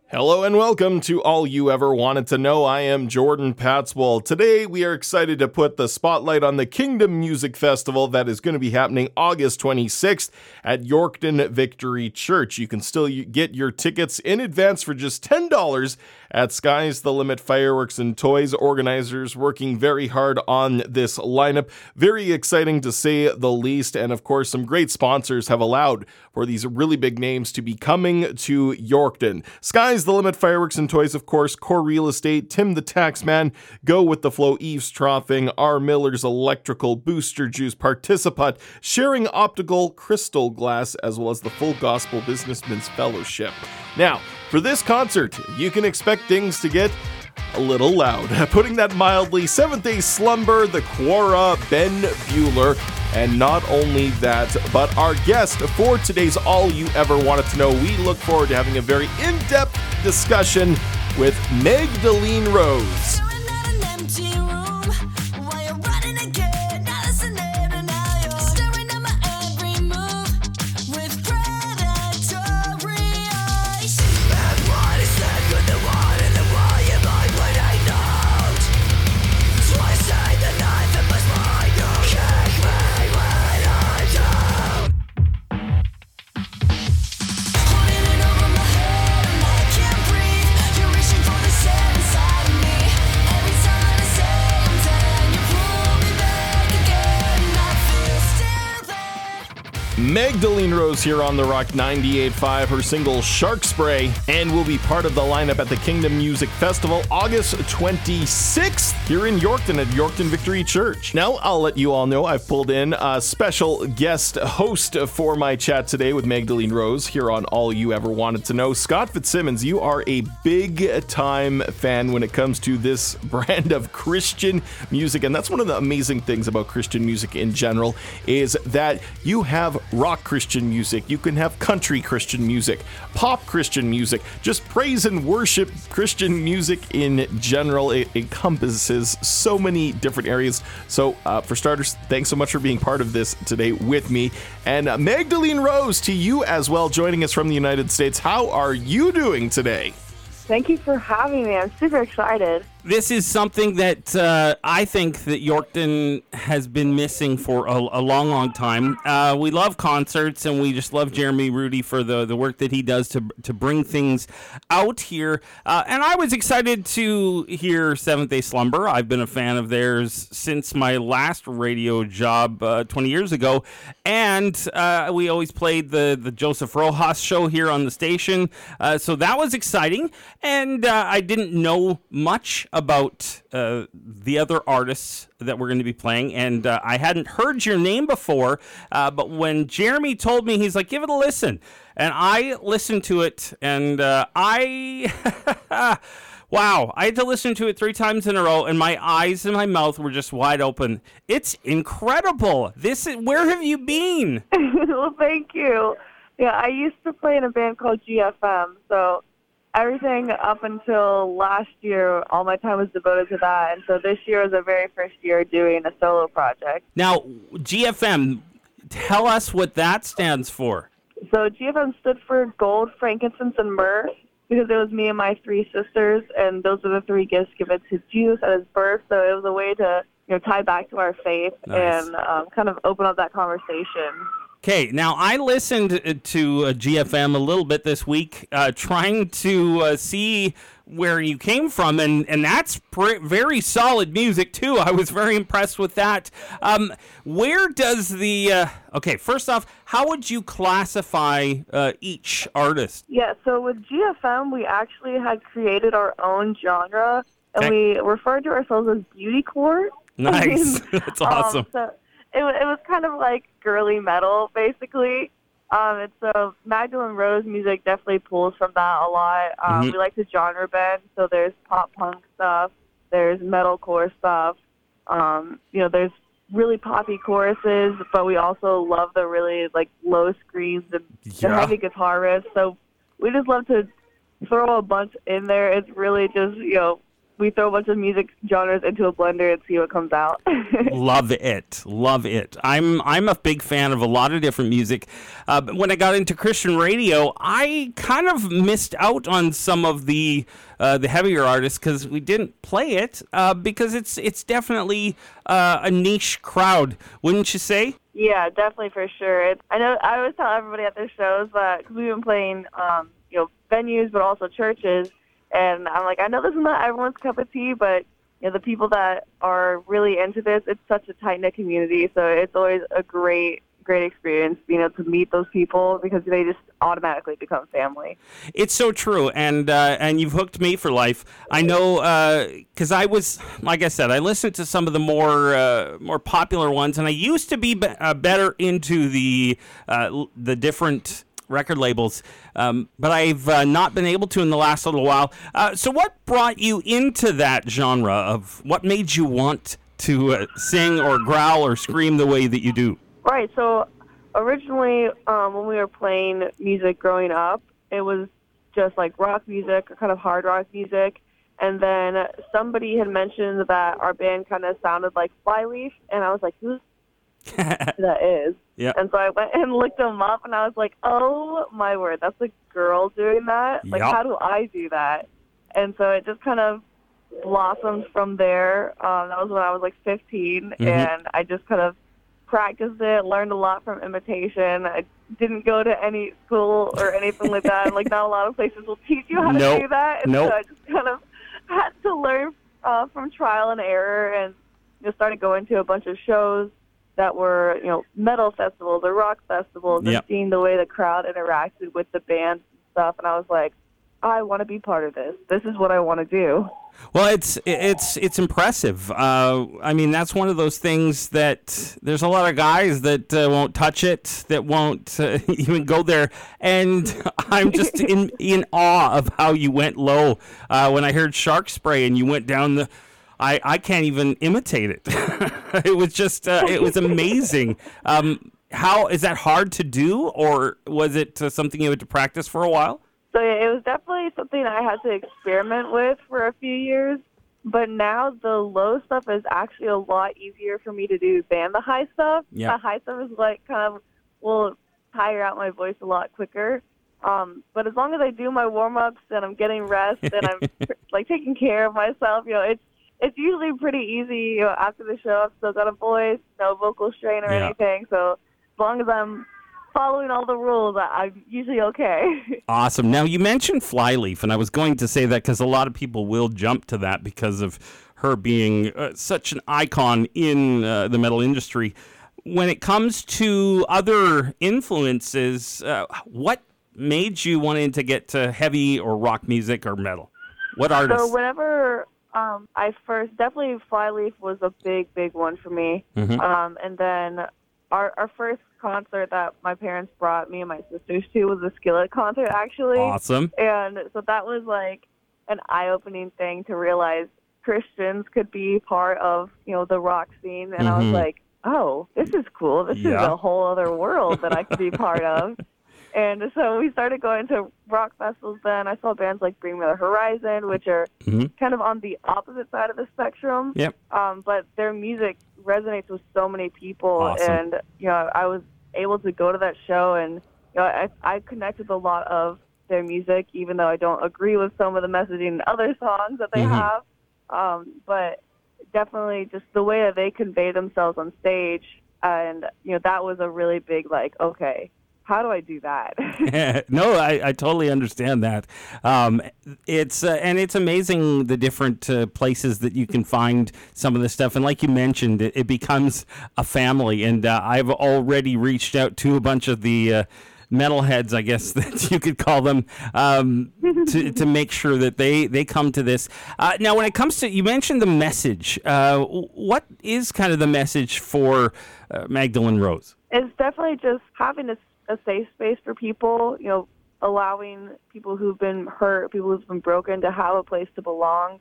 Hello and welcome to All You Ever Wanted to Know. I am Jordan Patswell. Today we are excited to put the spotlight on the Kingdom Music Festival that is going to be happening August 26th at Yorkton Victory Church. You can still get your tickets in advance for just $10 at Sky's the Limit Fireworks and Toys. Organizers working very hard on this lineup. Very exciting to say the least. And of course, some great sponsors have allowed for these really big names to be coming to Yorkton. Sky's the Limit Fireworks and Toys, of course, Core Real Estate, Tim the Taxman, Go With The Flow, Eves Troughing, R. Miller's Electrical, Booster Juice, Participant, Sharing Optical, Crystal Glass, as well as the Full Gospel Businessmen's Fellowship. Now, for this concert, you can expect things to get a little loud. Putting that mildly, Seventh Day Slumber, The Quora, Ben Bueller, and not only that, but our guest for today's All You Ever Wanted to Know. We look forward to having a very in-depth discussion with Magdalene Rose. Magdalene Rose here on The Rock 98.5, her single Shark Spray, and will be part of the lineup at the Kingdom Music Festival August 26th here in Yorkton at Yorkton Victory Church. Now, I'll let you all know I've pulled in a special guest host for my chat today with Magdalene Rose here on All You Ever Wanted to Know. Scott Fitzsimmons, you are a big-time fan when it comes to this brand of Christian music, and that's one of the amazing things about Christian music in general, is that you have rock Christian music, you can have country Christian music, pop Christian music, just praise and worship Christian music in general. It encompasses so many different areas. So for starters, thanks so much for being part of this today with me. And Magdalene Rose, to you as well, joining us from the United States. How are you doing today? Thank you for having me. I'm super excited. This is something that I think that Yorkton has been missing for a long, long time. We love concerts, and we just love Jeremy Rudy for the work that he does to bring things out here. And I was excited to hear Seventh Day Slumber. I've been a fan of theirs since my last radio job 20 years ago. And we always played the Joseph Rojas show here on the station. So that was exciting. And I didn't know much about the other artists that we're going to be playing, and I hadn't heard your name before, but when Jeremy told me, he's like, give it a listen, and I listened to it, and wow, I had to listen to it 3 times in a row, and my eyes and my mouth were just wide open. It's incredible. Where have you been? Well, thank you. Yeah, I used to play in a band called GFM, so everything up until last year, all my time was devoted to that. And so this year was the very first year doing a solo project. Now, GFM, tell us what that stands for. So GFM stood for Gold, Frankincense, and Myrrh, because it was me and my 3 sisters, and those are the 3 gifts given to Jesus at his birth. So it was a way to tie back to our faith. Nice. And kind of open up that conversation. Okay, now I listened to GFM a little bit this week, trying to see where you came from, and that's very solid music, too. I was very impressed with that. Where does okay, first off, how would you classify each artist? Yeah, so with GFM, we actually had created our own genre, and we referred to ourselves as beautycore. Nice, that's awesome. So it was kind of like girly metal, basically. And so Magdalene Rose music definitely pulls from that a lot. We like to genre bend, so there's pop punk stuff, there's metalcore stuff. There's really poppy choruses, but we also love the really low screams and the heavy guitar riffs. So we just love to throw a bunch in there. It's really just we throw a bunch of music genres into a blender and see what comes out. Love it. Love it. I'm a big fan of a lot of different music. But when I got into Christian radio, I kind of missed out on some of the heavier artists because we didn't play it because it's definitely a niche crowd, wouldn't you say? Yeah, definitely for sure. I know I always tell everybody at their shows that because we've been playing, venues, but also churches. And I'm like, I know this is not everyone's cup of tea, but the people that are really into this, it's such a tight-knit community. So it's always a great experience being able to meet those people because they just automatically become family. It's so true, and you've hooked me for life. I know because I was, like I said, I listened to some of the more popular ones, and I used to be better into the different record labels, but I've not been able to in the last little while. So what brought you into that genre of what made you want to sing or growl or scream the way that you do? Right, so originally when we were playing music growing up, it was just like rock music or kind of hard rock music, and then somebody had mentioned that our band kind of sounded like Flyleaf, and I was like, who's that is? Yeah. And so I went and looked them up, and I was like, oh my word, that's a girl doing that? Like, Yep. how do I do that? And so it just kind of blossomed from there. That was when I was like 15, and I just kind of practiced it, learned a lot from imitation. I didn't go to any school or anything like that. Like, not a lot of places will teach you how to do that. And so I just kind of had to learn from trial and error, and started going to a bunch of shows that were, metal festivals or rock festivals, and seeing the way the crowd interacted with the band and stuff. And I was like, I want to be part of this. This is what I want to do. Well, it's impressive. I mean, that's one of those things that there's a lot of guys that won't touch it, that won't even go there. And I'm just in awe of how you went low. When I heard Shark Spray and you went down the... I can't even imitate it. It was just, it was amazing. How is that hard to do, or was it something you had to practice for a while? So yeah, it was definitely something I had to experiment with for a few years. But now the low stuff is actually a lot easier for me to do than the high stuff. Yeah. The high stuff is like will tire out my voice a lot quicker. But as long as I do my warm-ups and I'm getting rest and I'm like taking care of myself, it's usually pretty easy. After the show, I've still got a voice, no vocal strain or anything. So as long as I'm following all the rules, I'm usually okay. Awesome. Now, you mentioned Flyleaf, and I was going to say that because a lot of people will jump to that because of her being such an icon in the metal industry. When it comes to other influences, what made you want to get to heavy or rock music or metal? What artists? So whenever... I first, definitely Flyleaf was a big one for me. And then our first concert that my parents brought me and my sisters to was a Skillet concert, actually. Awesome. And so that was like an eye-opening thing to realize Christians could be part of, the rock scene. And I was like, oh, this is cool. This is a whole other world that I could be part of. And so we started going to rock festivals then. I saw bands like Bring Me the Horizon, which are kind of on the opposite side of the spectrum. Yep. But their music resonates with so many people. Awesome. And, I was able to go to that show, and I connected with a lot of their music, even though I don't agree with some of the messaging in other songs that they have. But definitely just the way that they convey themselves on stage. And, that was a really big, like, okay, how do I do that? No, I totally understand that. It's amazing the different places that you can find some of this stuff. And like you mentioned, it becomes a family. And I've already reached out to a bunch of the metalheads, I guess that you could call them, to make sure that they come to this. Now, when it comes to, you mentioned the message. What is kind of the message for Magdalene Rose? It's definitely just having a safe space for people, allowing people who've been hurt, people who've been broken to have a place to belong.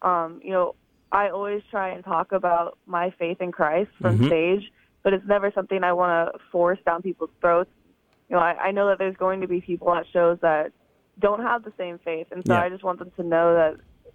I always try and talk about my faith in Christ from stage, but it's never something I want to force down people's throats. I know that there's going to be people at shows that don't have the same faith, and so I just want them to know that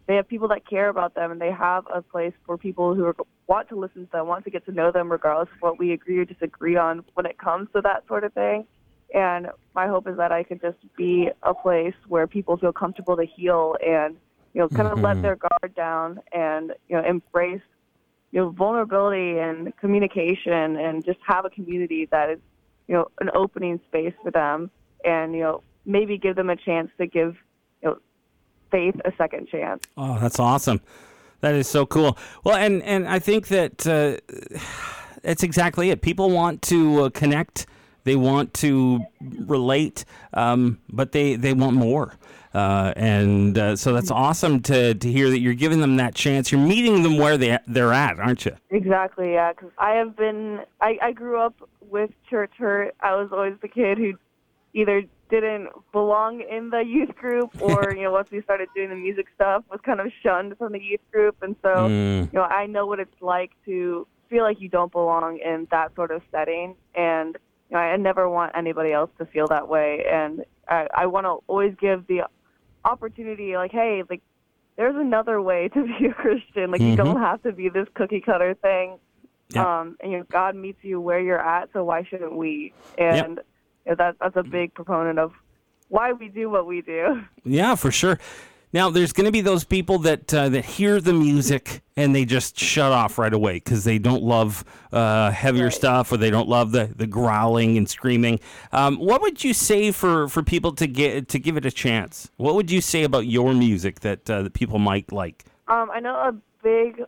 they have people that care about them, and they have a place for people who want to listen to them, want to get to know them regardless of what we agree or disagree on when it comes to that sort of thing. And my hope is that I could just be a place where people feel comfortable to heal and, kind of let their guard down and, embrace, vulnerability and communication, and just have a community that is, an opening space for them, and, maybe give them a chance to give, faith a second chance. Oh, that's awesome. That is so cool. Well, and I think that that's exactly it. People want to connect. They want to relate, but they want more. So that's awesome to hear that you're giving them that chance. You're meeting them where they're at, aren't you? Exactly, yeah. Because I grew up with church hurt. I was always the kid who either didn't belong in the youth group, or once we started doing the music stuff, was kind of shunned from the youth group. And so I know what it's like to feel like you don't belong in that sort of setting, and I never want anybody else to feel that way. And I want to always give the opportunity, like, hey, like, there's another way to be a Christian. Like, you don't have to be this cookie cutter thing. And God meets you where you're at, so why shouldn't we? And that's a big proponent of why we do what we do. Yeah, for sure. Now, there's going to be those people that hear the music and they just shut off right away because they don't love heavier stuff, or they don't love the growling and screaming. What would you say for people to give it a chance? What would you say about your music that people might like? I know a big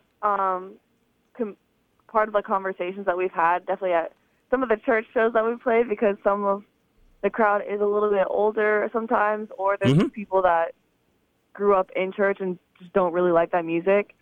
part of the conversations that we've had, definitely at some of the church shows that we played, because some of the crowd is a little bit older sometimes, or there's people that grew up in church and just don't really like that music.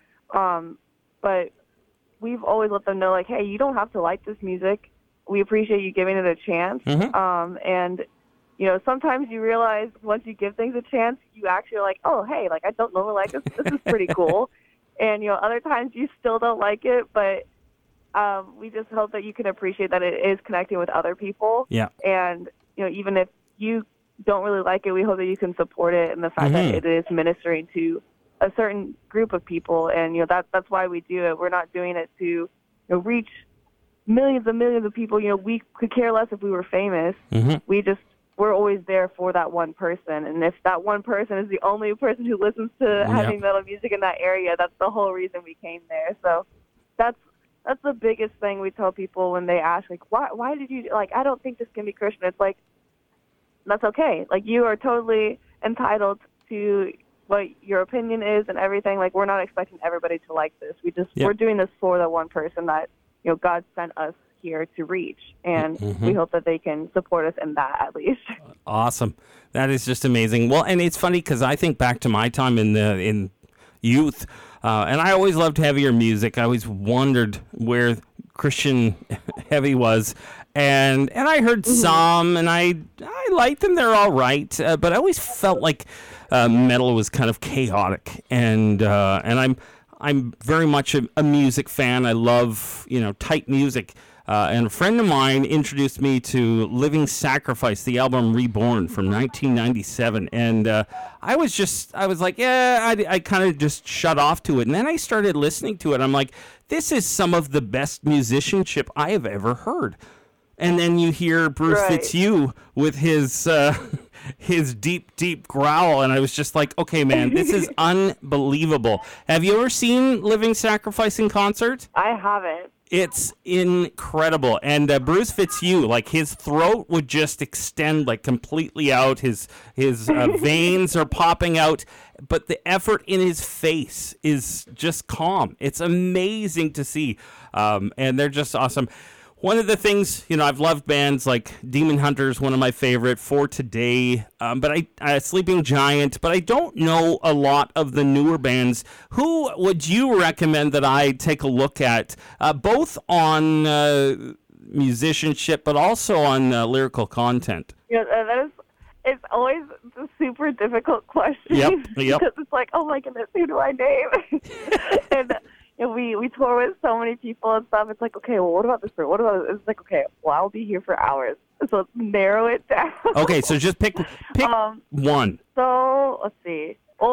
But we've always let them know, like, hey, you don't have to like this music. We appreciate you giving it a chance. And, sometimes you realize once you give things a chance, you actually are like, oh, hey, like, I don't normally like this. This is pretty cool. And, other times you still don't like it, but we just hope that you can appreciate that it is connecting with other people. Yeah. And, even if you don't really like it, we hope that you can support it, and the fact that it is ministering to a certain group of people. And, that's why we do it. We're not doing it to reach millions and millions of people. We could care less if we were famous. We're always there for that one person. And if that one person is the only person who listens to heavy metal music in that area, that's the whole reason we came there. So that's the biggest thing we tell people when they ask, like, why did you, like, I don't think this can be Christian. It's like, that's okay. Like, you are totally entitled to what your opinion is and everything. Like, we're not expecting everybody to like this. We're doing this for the one person that, God sent us here to reach. And we hope that they can support us in that, at least. Awesome. That is just amazing. Well, and it's funny because I think back to my time in youth, and I always loved heavier music. I always wondered where Christian heavy was. And I heard some, and I liked them. They're all right. But I always felt like metal was kind of chaotic. And I'm very much a music fan. I love, tight music. And a friend of mine introduced me to Living Sacrifice, the album Reborn from 1997. And I was like, I kind of just shut off to it. And then I started listening to it. I'm like, this is some of the best musicianship I have ever heard. And then you hear Bruce Fitzhugh with his deep, deep growl. And I was just like, okay, man, this is unbelievable. Have you ever seen Living Sacrifice in concert? I haven't. It's incredible. And Bruce Fitzhugh, like, his throat would just extend, like, completely out. His veins are popping out. But the effort in his face is just calm. It's amazing to see. And they're just awesome. One of the things, I've loved bands like Demon Hunters, one of my favorite, For Today, but Sleeping Giant, but I don't know a lot of the newer bands. Who would you recommend that I take a look at, both on musicianship, but also on lyrical content? It's always a super difficult question. Yep. Because it's like, oh my goodness, who do I name? And we tour with so many people and stuff. It's like, okay, well, what about this group? What about this? It's like, okay, well, I'll be here for hours. So let's narrow it down. Okay, so just pick one. So let's see. Well,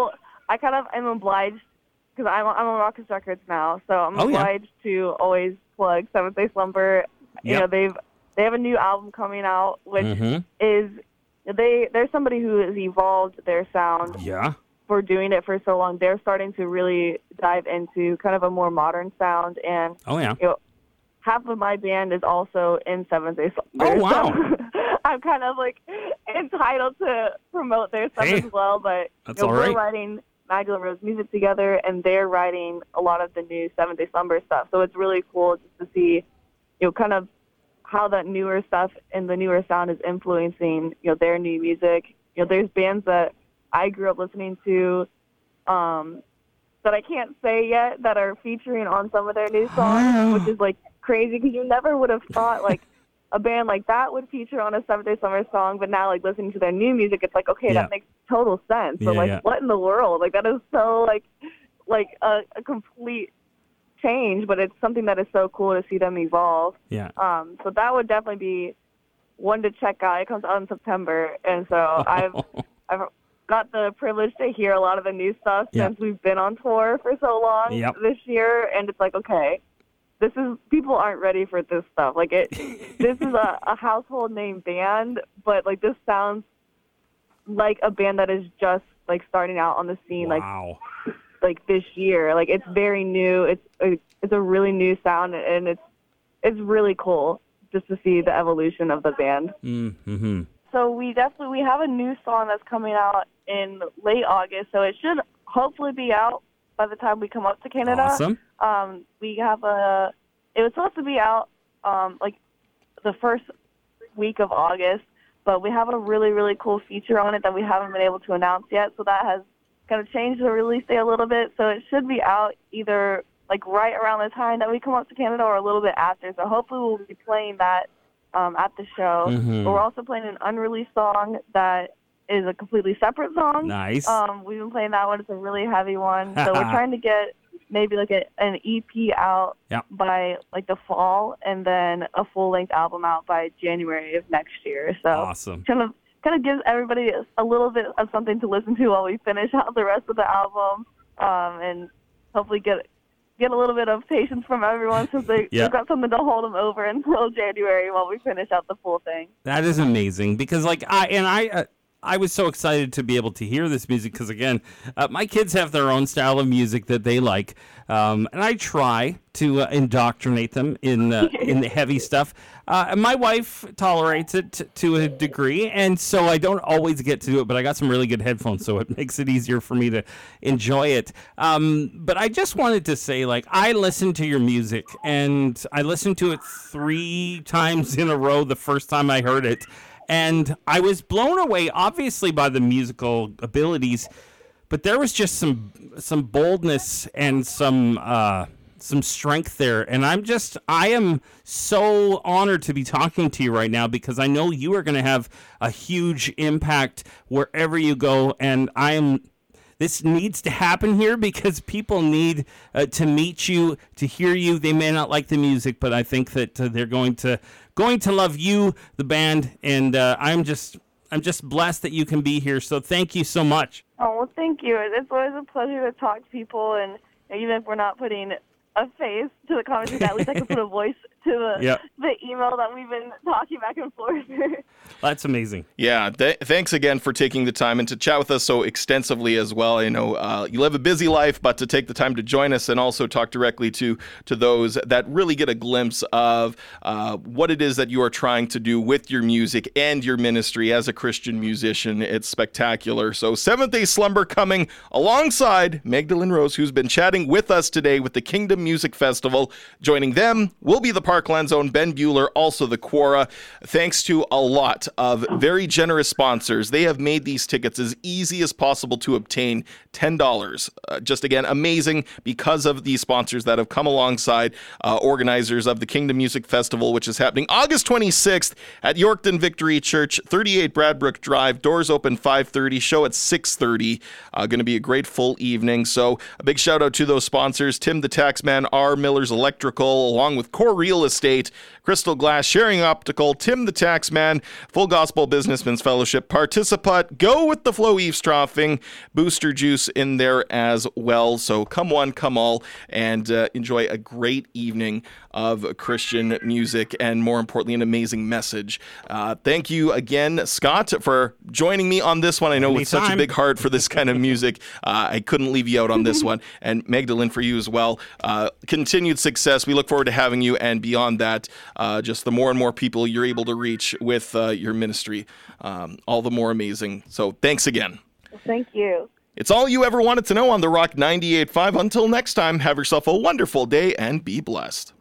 I kind of am obliged because I'm on Raucous Records now, so I'm obliged to always plug Seventh Day Slumber. You know, they have a new album coming out, which is there's somebody who has evolved their sound. Yeah. For doing it for so long. They're starting to really dive into kind of a more modern sound, and you know, half of my band is also in Seventh Day Slumber. Oh wow! So I'm kind of like entitled to promote their stuff as well. But that's all right. We're writing Magdalene Rose music together, and they're writing a lot of the new Seventh Day Slumber stuff. So it's really cool just to see, you know, kind of how that newer stuff and the newer sound is influencing, you know, their new music. You know, there's bands that I grew up listening to that I can't say yet that are featuring on some of their new songs, which is like crazy because you never would have thought like a band like that would feature on a Seventh Day Summer song, but now like listening to their new music, it's like, okay, that makes total sense. But like, what in the world? Like that is so like a complete change, but it's something that is so cool to see them evolve. Yeah. So that would definitely be one to check out. It comes out in September, and so I've got the privilege to hear a lot of the new stuff since we've been on tour for so long this year, and it's like, okay, people aren't ready for this stuff. Like this is a household name band, but like this sounds like a band that is just like starting out on the scene, like this year. Like it's very new. It's a really new sound, and it's really cool just to see the evolution of the band. Mm-hmm. So we have a new song that's coming out in late August, so it should hopefully be out by the time we come up to Canada. Awesome. It was supposed to be out like the first week of August, but we have a really, really cool feature on it that we haven't been able to announce yet, so that has kind of changed the release date a little bit. So it should be out either like right around the time that we come up to Canada or a little bit after. So hopefully we'll be playing that at the show. But we're also playing an unreleased song that is a completely separate song. Nice. We've been playing that one. It's a really heavy one. So we're trying to get maybe like an EP out by like the fall, and then a full-length album out by January of next year. So awesome. Kind of gives everybody a little bit of something to listen to while we finish out the rest of the album, and hopefully get a little bit of patience from everyone since they've got something to hold them over until January while we finish out the full thing. That is amazing because like I was so excited to be able to hear this music because, again, my kids have their own style of music that they like, and I try to indoctrinate them in the heavy stuff. My wife tolerates it to a degree, and so I don't always get to do it, but I got some really good headphones, so it makes it easier for me to enjoy it. But I just wanted to say, like, I listened to your music, and I listened to it 3 times in a row the first time I heard it. And I was blown away, obviously, by the musical abilities, but there was just some boldness and some strength there. And I am so honored to be talking to you right now because I know you are going to have a huge impact wherever you go. And this needs to happen here because people need to meet you, to hear you. They may not like the music, but I think that they're going to love you, the band, and I'm just blessed that you can be here. So thank you so much. Oh, well, thank you. It's always a pleasure to talk to people, and even if we're not putting a face to the conversation, at least I can put a voice to the email that we've been talking back and forth. That's amazing. Yeah, thanks again for taking the time and to chat with us so extensively as well. I know you live a busy life, but to take the time to join us and also talk directly to those that really get a glimpse of what it is that you are trying to do with your music and your ministry as a Christian musician. It's spectacular. So Seventh Day Slumber coming alongside Magdalene Rose, who's been chatting with us today with the Kingdom Music Festival. Joining them will be the Parkland's own Ben Bueller, also the Quora. Thanks to a lot of very generous sponsors. They have made these tickets as easy as possible to obtain. $10. Just again, amazing because of these sponsors that have come alongside organizers of the Kingdom Music Festival, which is happening August 26th at Yorkton Victory Church, 38 Bradbrook Drive. Doors open 5:30, show at 6:30. Going to be a great full evening. So a big shout out to those sponsors: Tim the Taxman, R. Miller Brothers Electrical, along with Core Real Estate, Crystal Glass, Sharing Optical, Tim the Taxman, Full Gospel Businessman's Fellowship, Participate, Go with the Flow Eavesdropping, Booster Juice in there as well. So come one, come all, and enjoy a great evening of Christian music and, more importantly, an amazing message. Thank you again, Scott, for joining me on this one. I know with such a big heart for this kind of music, I couldn't leave you out on this one. And Magdalene, for you as well. Continued success. We look forward to having you, and beyond that, just the more and more people you're able to reach with your ministry, all the more amazing. So thanks again. Thank you. It's all you ever wanted to know on The Rock 98.5. Until next time, have yourself a wonderful day and be blessed.